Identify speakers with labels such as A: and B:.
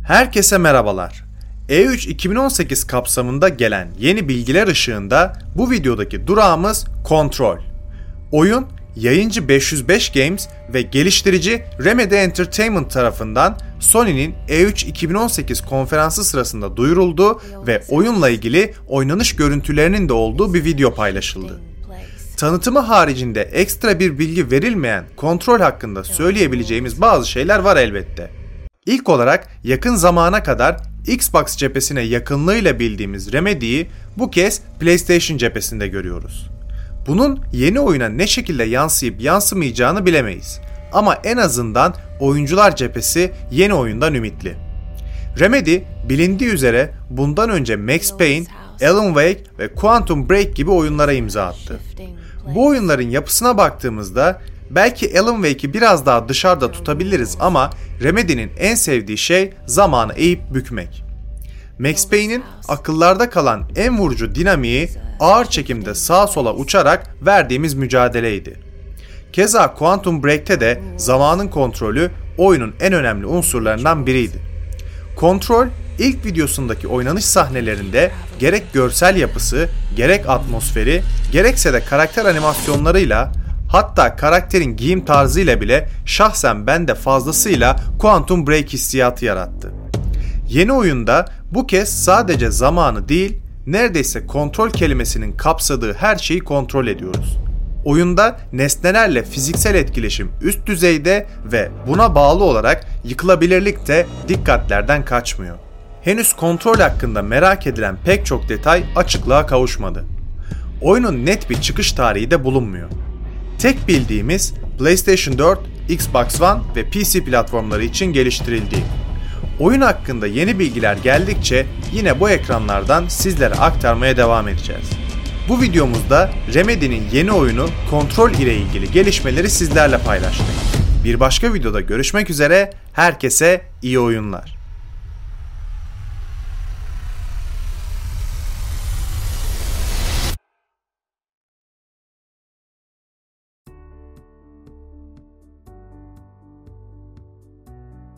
A: Herkese merhabalar. E3 2018 kapsamında gelen yeni bilgiler ışığında bu videodaki durağımız Control. Oyun, yayıncı 505 Games ve geliştirici Remedy Entertainment tarafından Sony'nin E3 2018 konferansı sırasında duyuruldu ve oyunla ilgili oynanış görüntülerinin de olduğu bir video paylaşıldı. Tanıtımı haricinde ekstra bir bilgi verilmeyen Control hakkında söyleyebileceğimiz bazı şeyler var elbette. İlk olarak yakın zamana kadar Xbox cephesine yakınlığıyla bildiğimiz Remedy'yi bu kez PlayStation cephesinde görüyoruz. Bunun yeni oyuna ne şekilde yansıyıp yansımayacağını bilemeyiz. Ama en azından oyuncular cephesi yeni oyundan ümitli. Remedy, bilindiği üzere bundan önce Max Payne, Alan Wake ve Quantum Break gibi oyunlara imza attı. Bu oyunların yapısına baktığımızda belki Alan Wake'i biraz daha dışarıda tutabiliriz ama Remedy'nin en sevdiği şey zamanı eğip bükmek. Max Payne'in akıllarda kalan en vurucu dinamiği ağır çekimde sağa sola uçarak verdiğimiz mücadeleydi. Keza Quantum Break'te de zamanın kontrolü oyunun en önemli unsurlarından biriydi. Control, ilk videosundaki oynanış sahnelerinde gerek görsel yapısı, gerek atmosferi, gerekse de karakter animasyonlarıyla, hatta karakterin giyim tarzıyla bile şahsen bende fazlasıyla Quantum Break hissiyatı yarattı. Yeni oyunda bu kez sadece zamanı değil, neredeyse kontrol kelimesinin kapsadığı her şeyi kontrol ediyoruz. Oyunda nesnelerle fiziksel etkileşim üst düzeyde ve buna bağlı olarak yıkılabilirlik de dikkatlerden kaçmıyor. Henüz kontrol hakkında merak edilen pek çok detay açıklığa kavuşmadı. Oyunun net bir çıkış tarihi de bulunmuyor. Tek bildiğimiz PlayStation 4, Xbox One ve PC platformları için geliştirildiği. Oyun hakkında yeni bilgiler geldikçe yine bu ekranlardan sizlere aktarmaya devam edeceğiz. Bu videomuzda Remedy'nin yeni oyunu Control ile ilgili gelişmeleri sizlerle paylaştık. Bir başka videoda görüşmek üzere, herkese iyi oyunlar.